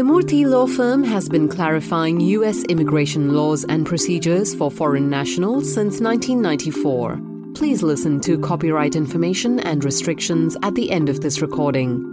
The Murthy Law Firm has been clarifying U.S. immigration laws and procedures for foreign nationals since 1994. Please listen to copyright information and restrictions at the end of this recording.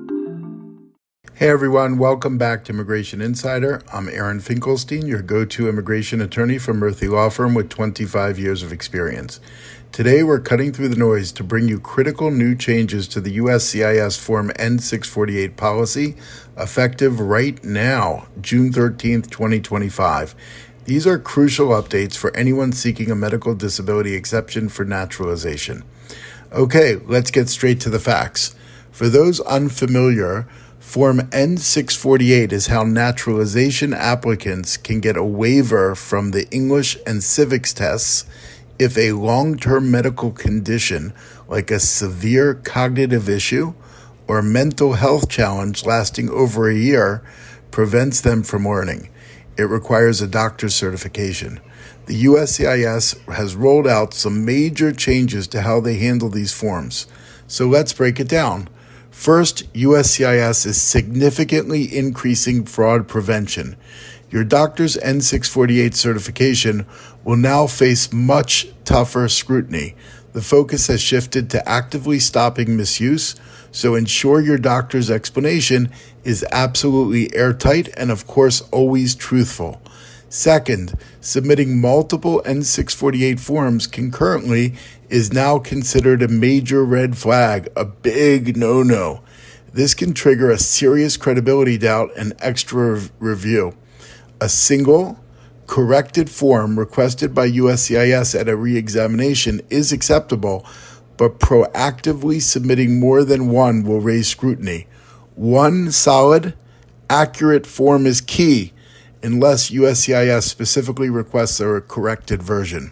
Hey everyone, welcome back to Immigration Insider. I'm Aaron Finkelstein, your go-to immigration attorney from Murthy Law Firm with 25 years of experience. Today we're cutting through the noise to bring you critical new changes to the USCIS Form N-648 policy, effective right now, June 13th, 2025. These are crucial updates for anyone seeking a medical disability exception for naturalization. Okay, let's get straight to the facts. For those unfamiliar, Form N-648 is how naturalization applicants can get a waiver from the English and civics tests if a long-term medical condition like a severe cognitive issue or mental health challenge lasting over a year prevents them from learning. It requires a doctor's certification. The USCIS has rolled out some major changes to how they handle these forms. So let's break it down. First, USCIS is significantly increasing fraud prevention. Your doctor's N-648 certification will now face much tougher scrutiny. The focus has shifted to actively stopping misuse, so ensure your doctor's explanation is absolutely airtight and, of course, always truthful. Second, submitting multiple N-648 forms concurrently is now considered a major red flag, a big no-no. This can trigger a serious credibility doubt and extra review. A single, corrected form requested by USCIS at a re-examination is acceptable, but proactively submitting more than one will raise scrutiny. One solid, accurate form is key, unless USCIS specifically requests a corrected version.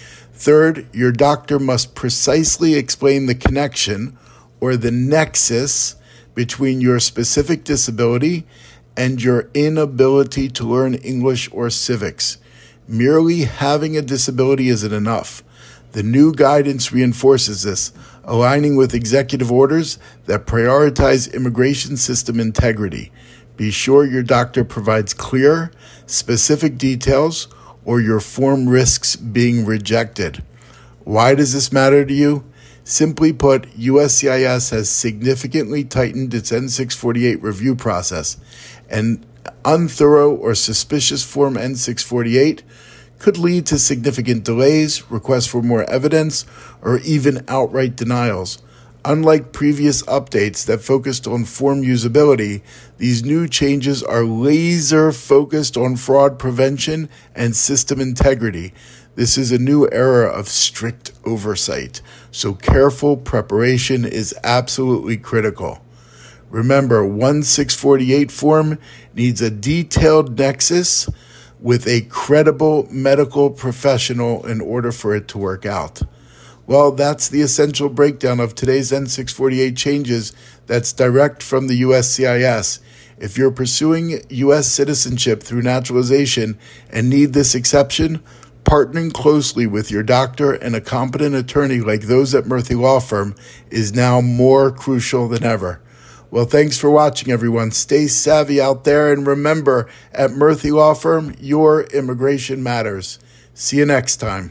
Third, your doctor must precisely explain the connection or the nexus between your specific disability and your inability to learn English or civics. Merely having a disability isn't enough. The new guidance reinforces this, aligning with executive orders that prioritize immigration system integrity. Be sure your doctor provides clear, specific details, or your form risks being rejected. Why does this matter to you? Simply put, USCIS has significantly tightened its N-648 review process. An unthorough or suspicious Form N-648 could lead to significant delays, requests for more evidence, or even outright denials. Unlike previous updates that focused on form usability, these new changes are laser-focused on fraud prevention and system integrity. This is a new era of strict oversight, so careful preparation is absolutely critical. Remember, one 648 form needs a detailed nexus with a credible medical professional in order for it to work out. Well, that's the essential breakdown of today's N-648 changes that's direct from the USCIS. If you're pursuing U.S. citizenship through naturalization and need this exception, partnering closely with your doctor and a competent attorney like those at Murthy Law Firm is now more crucial than ever. Well, thanks for watching, everyone. Stay savvy out there, and remember, at Murthy Law Firm, your immigration matters. See you next time.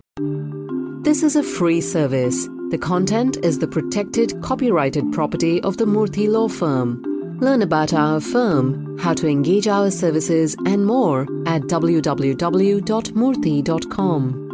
This is a free service. The content is the protected copyrighted property of the Murthy Law Firm. Learn about our firm, how to engage our services, and more at www.murthy.com.